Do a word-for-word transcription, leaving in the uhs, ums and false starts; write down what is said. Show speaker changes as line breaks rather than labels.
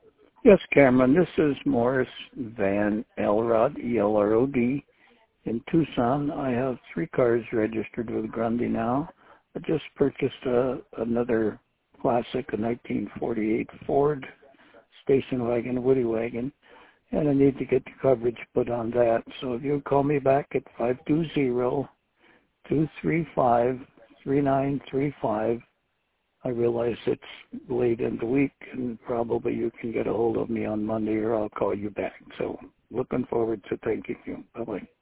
Yes, Cameron, this is Morris Van Elrod, E L R O D, in Tucson. I have three cars registered with Grundy now. I just purchased a, another classic, a nineteen forty-eight Ford station wagon, woody wagon, and I need to get the coverage put on that. So if you call me back at five two zero, two three five, three nine three five, I realize it's late in the week and probably you can get a hold of me on Monday or I'll call you back. So looking forward to thanking you. Bye-bye.